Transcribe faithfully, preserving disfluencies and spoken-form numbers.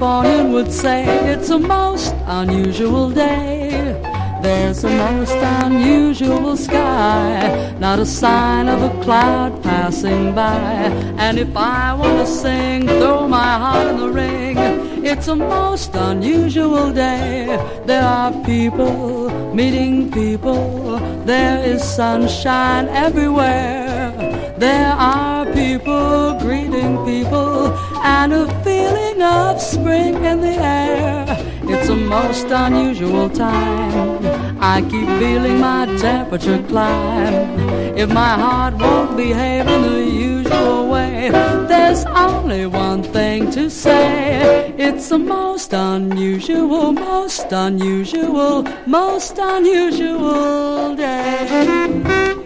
Californian would say it's a most unusual day. There's a most unusual sky, not a sign of a cloud passing by. And if I want to sing, throw my heart in the ring, it's a most unusual day. There are people meeting people, there is sunshine everywhere. There are people greeting people, and a feeling of spring in the air. It's a most unusual time. I keep feeling my temperature climb. If my heart won't behave in the usual way, there's only one thing to say. It's a most unusual, most unusual, most unusual day.